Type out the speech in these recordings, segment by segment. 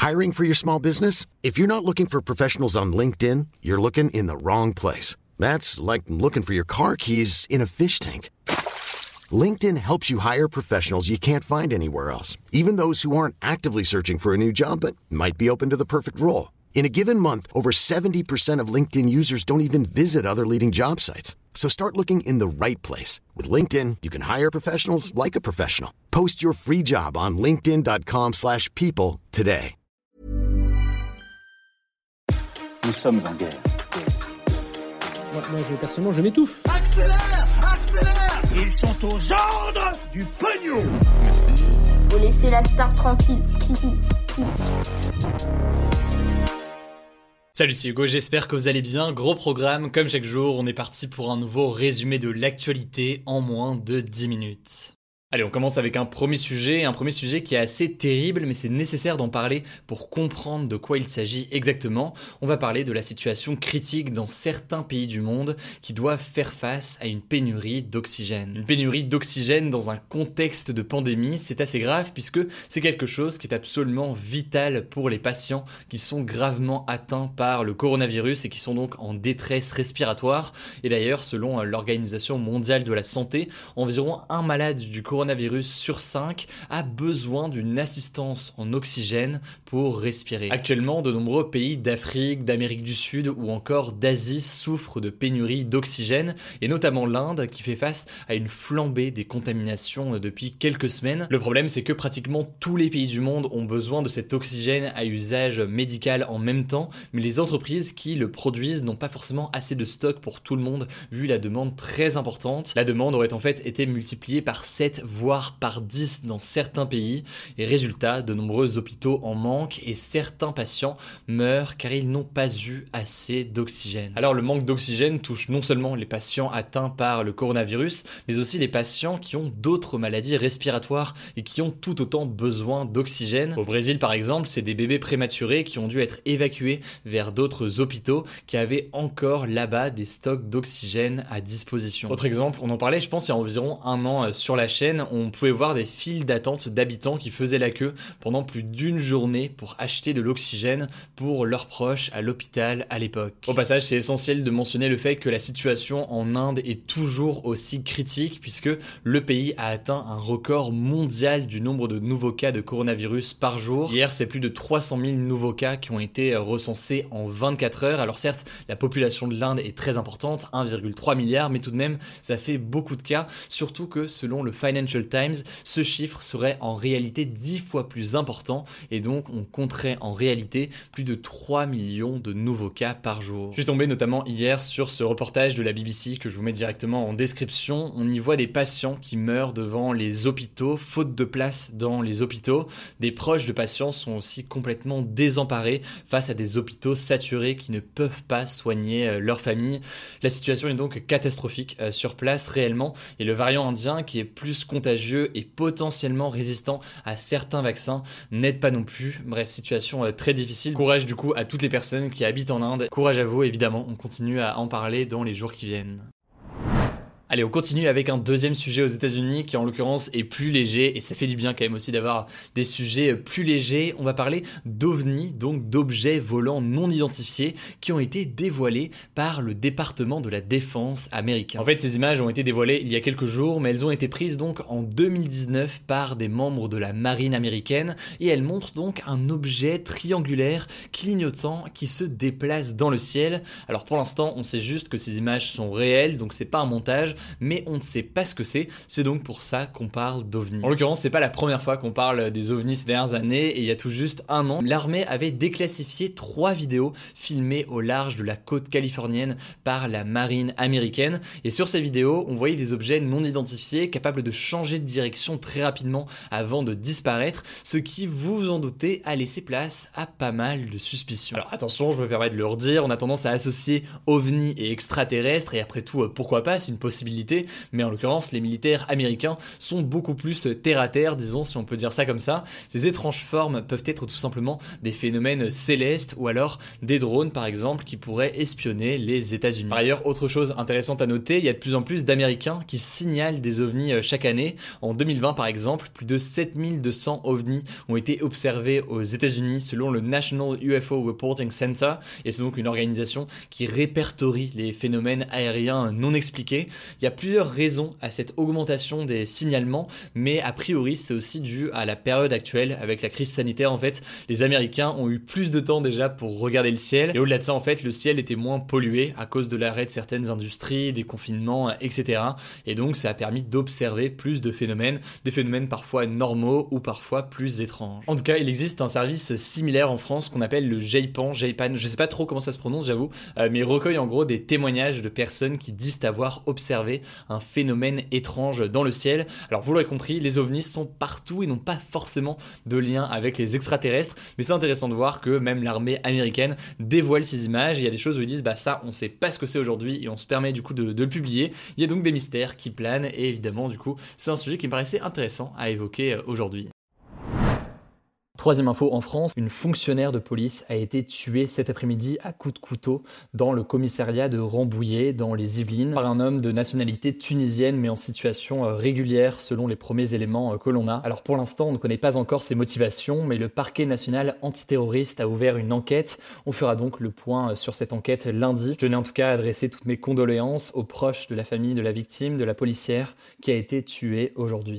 Hiring for your small business? If you're not looking for professionals on LinkedIn, you're looking in the wrong place. That's like looking for your car keys in a fish tank. LinkedIn helps you hire professionals you can't find anywhere else, even those who aren't actively searching for a new job but might be open to the perfect role. In a given month, over 70% of LinkedIn users don't even visit other leading job sites. So start looking in the right place. With LinkedIn, you can hire professionals like a professional. Post your free job on linkedin.com/people today. Nous sommes en guerre. Moi personnellement, je m'étouffe. Accélère! Accélère! Ils sont aux ordres du pognon! Merci. Faut laisser la star tranquille. Salut, c'est Hugo, j'espère que vous allez bien. Gros programme, comme chaque jour, on est parti pour un nouveau résumé de l'actualité en moins de 10 minutes. Allez, on commence avec un premier sujet qui est assez terrible, mais c'est nécessaire d'en parler pour comprendre de quoi il s'agit exactement. On va parler de la situation critique dans certains pays du monde qui doivent faire face à une pénurie d'oxygène. Une pénurie d'oxygène dans un contexte de pandémie, c'est assez grave puisque c'est quelque chose qui est absolument vital pour les patients qui sont gravement atteints par le coronavirus et qui sont donc en détresse respiratoire. Et d'ailleurs, selon l'Organisation mondiale de la santé, environ un malade du coronavirus sur 5 a besoin d'une assistance en oxygène pour respirer. Actuellement, de nombreux pays d'Afrique, d'Amérique du Sud ou encore d'Asie souffrent de pénurie d'oxygène, et notamment l'Inde qui fait face à une flambée des contaminations depuis quelques semaines. Le problème, c'est que pratiquement tous les pays du monde ont besoin de cet oxygène à usage médical en même temps, mais les entreprises qui le produisent n'ont pas forcément assez de stock pour tout le monde, vu la demande très importante. La demande aurait en fait été multipliée par 7 voire par 10 dans certains pays, et résultat, de nombreux hôpitaux en manquent et certains patients meurent car ils n'ont pas eu assez d'oxygène. Alors le manque d'oxygène touche non seulement les patients atteints par le coronavirus, mais aussi les patients qui ont d'autres maladies respiratoires et qui ont tout autant besoin d'oxygène. Au Brésil par exemple, c'est des bébés prématurés qui ont dû être évacués vers d'autres hôpitaux qui avaient encore là-bas des stocks d'oxygène à disposition. Autre exemple, on en parlait je pense il y a environ un an sur la chaîne, on pouvait voir des files d'attente d'habitants qui faisaient la queue pendant plus d'une journée pour acheter de l'oxygène pour leurs proches à l'hôpital à l'époque. Au passage, c'est essentiel de mentionner le fait que la situation en Inde est toujours aussi critique puisque le pays a atteint un record mondial du nombre de nouveaux cas de coronavirus par jour. Hier, c'est plus de 300 000 nouveaux cas qui ont été recensés en 24 heures. Alors certes, la population de l'Inde est très importante, 1,3 milliard, mais tout de même, ça fait beaucoup de cas, surtout que selon le Financial Times, ce chiffre serait en réalité 10 fois plus important et donc on compterait en réalité plus de 3 millions de nouveaux cas par jour. Je suis tombé notamment hier sur ce reportage de la BBC que je vous mets directement en description. On y voit des patients qui meurent devant les hôpitaux, faute de place dans les hôpitaux. Des proches de patients sont aussi complètement désemparés face à des hôpitaux saturés qui ne peuvent pas soigner leur famille. La situation est donc catastrophique sur place réellement, et le variant indien qui est plus contagieux et potentiellement résistant à certains vaccins n'aide pas non plus. Bref, situation très difficile. Courage du coup à toutes les personnes qui habitent en Inde. Courage à vous évidemment, on continue à en parler dans les jours qui viennent. Allez, on continue avec un deuxième sujet aux États-Unis qui en l'occurrence est plus léger, et ça fait du bien quand même aussi d'avoir des sujets plus légers. On va parler d'OVNI, donc d'objets volants non identifiés qui ont été dévoilés par le département de la défense américain. En fait, ces images ont été dévoilées il y a quelques jours, mais elles ont été prises donc en 2019 par des membres de la marine américaine, et elles montrent donc un objet triangulaire clignotant qui se déplace dans le ciel. Alors pour l'instant, on sait juste que ces images sont réelles, donc c'est pas un montage, mais on ne sait pas ce que c'est donc pour ça qu'on parle d'OVNI. En l'occurrence, c'est pas la première fois qu'on parle des OVNI ces dernières années, et il y a tout juste un an, l'armée avait déclassifié 3 vidéos filmées au large de la côte californienne par la marine américaine, et sur ces vidéos, on voyait des objets non identifiés capables de changer de direction très rapidement avant de disparaître, ce qui, vous vous en doutez, a laissé place à pas mal de suspicions. Alors attention, je me permets de le redire, on a tendance à associer OVNI et extraterrestres, et après tout, pourquoi pas, c'est une possibilité possibilité, mais en l'occurrence, les militaires américains sont beaucoup plus terre-à-terre, disons, si on peut dire ça comme ça. Ces étranges formes peuvent être tout simplement des phénomènes célestes ou alors des drones, par exemple, qui pourraient espionner les États-Unis. Par ailleurs, autre chose intéressante à noter, il y a de plus en plus d'Américains qui signalent des ovnis chaque année. En 2020, par exemple, plus de 7200 ovnis ont été observés aux États-Unis selon le National UFO Reporting Center, et c'est donc une organisation qui répertorie les phénomènes aériens non expliqués. Il y a plusieurs raisons à cette augmentation des signalements, mais a priori c'est aussi dû à la période actuelle avec la crise sanitaire. En fait, les Américains ont eu plus de temps déjà pour regarder le ciel, et au-delà de ça, en fait, le ciel était moins pollué à cause de l'arrêt de certaines industries, des confinements, etc. Et donc ça a permis d'observer plus de phénomènes, des phénomènes parfois normaux ou parfois plus étranges. En tout cas, il existe un service similaire en France qu'on appelle le JAIPAN, je sais pas trop comment ça se prononce, j'avoue, mais il recueille en gros des témoignages de personnes qui disent avoir observé un phénomène étrange dans le ciel. Alors vous l'aurez compris, les ovnis sont partout et n'ont pas forcément de lien avec les extraterrestres, mais c'est intéressant de voir que même l'armée américaine dévoile ces images. Il y a des choses où ils disent bah ça on sait pas ce que c'est aujourd'hui et on se permet du coup de le publier. Il y a donc des mystères qui planent et évidemment du coup c'est un sujet qui me paraissait intéressant à évoquer aujourd'hui. Troisième info en France, une fonctionnaire de police a été tuée cet après-midi à coups de couteau dans le commissariat de Rambouillet, dans les Yvelines, par un homme de nationalité tunisienne mais en situation régulière selon les premiers éléments que l'on a. Alors pour l'instant, on ne connaît pas encore ses motivations, mais le parquet national antiterroriste a ouvert une enquête. On fera donc le point sur cette enquête lundi. Je tenais en tout cas à adresser toutes mes condoléances aux proches de la famille de la victime, de la policière qui a été tuée aujourd'hui.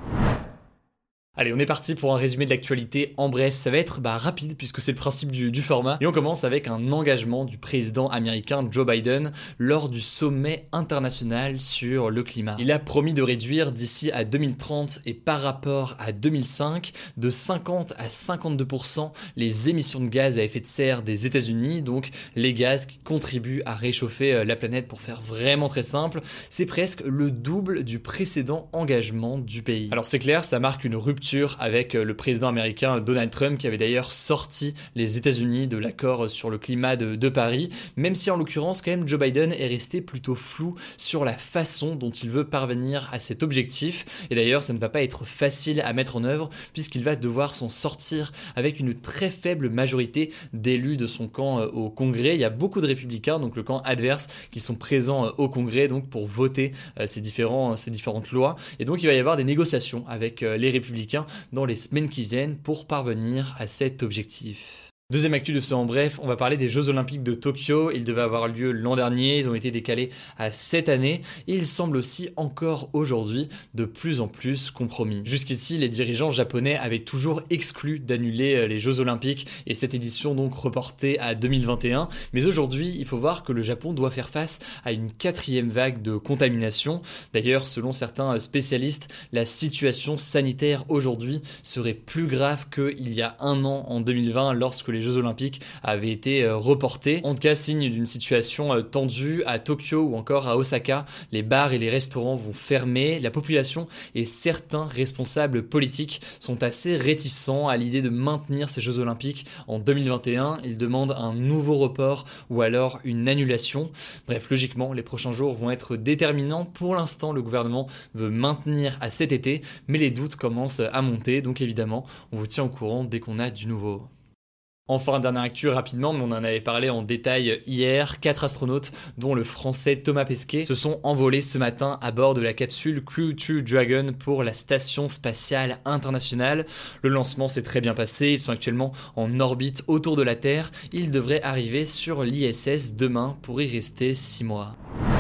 Allez, on est parti pour un résumé de l'actualité. En bref, ça va être rapide puisque c'est le principe du format. Et on commence avec un engagement du président américain Joe Biden lors du sommet international sur le climat. Il a promis de réduire d'ici à 2030 et par rapport à 2005 de 50 à 52% les émissions de gaz à effet de serre des États-Unis, donc les gaz qui contribuent à réchauffer la planète. Pour faire vraiment très simple, c'est presque le double du précédent engagement du pays. Alors c'est clair, ça marque une rupture avec le président américain Donald Trump qui avait d'ailleurs sorti les États-Unis de l'accord sur le climat de Paris, même si en l'occurrence quand même Joe Biden est resté plutôt flou sur la façon dont il veut parvenir à cet objectif, et d'ailleurs ça ne va pas être facile à mettre en œuvre puisqu'il va devoir s'en sortir avec une très faible majorité d'élus de son camp au Congrès. Il y a beaucoup de républicains, donc le camp adverse, qui sont présents au Congrès donc pour voter ces différentes lois, et donc il va y avoir des négociations avec les républicains dans les semaines qui viennent pour parvenir à cet objectif. Deuxième actu de ce En Bref, on va parler des Jeux Olympiques de Tokyo. Ils devaient avoir lieu l'an dernier, ils ont été décalés à cette année et ils semblent aussi encore aujourd'hui de plus en plus compromis. Jusqu'ici, les dirigeants japonais avaient toujours exclu d'annuler les Jeux Olympiques et cette édition donc reportée à 2021. Mais aujourd'hui, il faut voir que le Japon doit faire face à une 4e vague de contamination. D'ailleurs, selon certains spécialistes, la situation sanitaire aujourd'hui serait plus grave qu'il y a un an en 2020 lorsque les Jeux Olympiques avaient été reportés. En tout cas, signe d'une situation tendue à Tokyo ou encore à Osaka. Les bars et les restaurants vont fermer. La population et certains responsables politiques sont assez réticents à l'idée de maintenir ces Jeux Olympiques en 2021. Ils demandent un nouveau report ou alors une annulation. Bref, logiquement, les prochains jours vont être déterminants. Pour l'instant, le gouvernement veut maintenir à cet été, mais les doutes commencent à monter. Donc évidemment, on vous tient au courant dès qu'on a du nouveau. Enfin, dernière actu rapidement, mais on en avait parlé en détail hier, 4 astronautes, dont le français Thomas Pesquet, se sont envolés ce matin à bord de la capsule Crew Dragon pour la Station Spatiale Internationale. Le lancement s'est très bien passé, ils sont actuellement en orbite autour de la Terre. Ils devraient arriver sur l'ISS demain pour y rester 6 mois.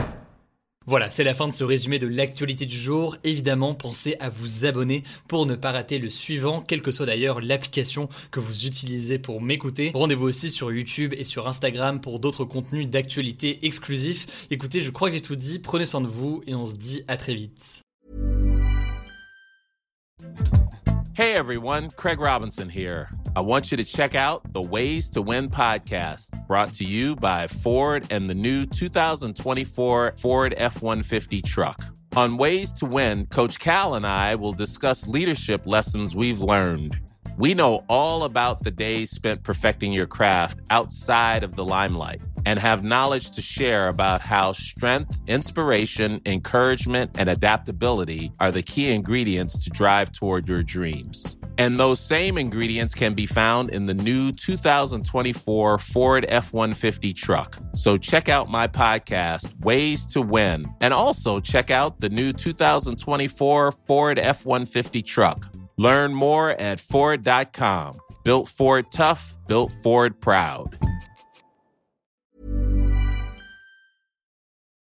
Voilà, c'est la fin de ce résumé de l'actualité du jour. Évidemment, pensez à vous abonner pour ne pas rater le suivant, quelle que soit d'ailleurs l'application que vous utilisez pour m'écouter. Rendez-vous aussi sur YouTube et sur Instagram pour d'autres contenus d'actualité exclusifs. Écoutez, je crois que j'ai tout dit, prenez soin de vous et on se dit à très vite. Hey everyone, Craig Robinson here. I want you to check out the Ways to Win podcast, brought to you by Ford and the new 2024 Ford F-150 truck. On Ways to Win, Coach Cal and I will discuss leadership lessons we've learned. We know all about the days spent perfecting your craft outside of the limelight. and have knowledge to share about how strength, inspiration, encouragement, and adaptability are the key ingredients to drive toward your dreams. And those same ingredients can be found in the new 2024 Ford F-150 truck. So check out my podcast, Ways to Win, and also check out the new 2024 Ford F-150 truck. Learn more at Ford.com. Built Ford tough, built Ford proud.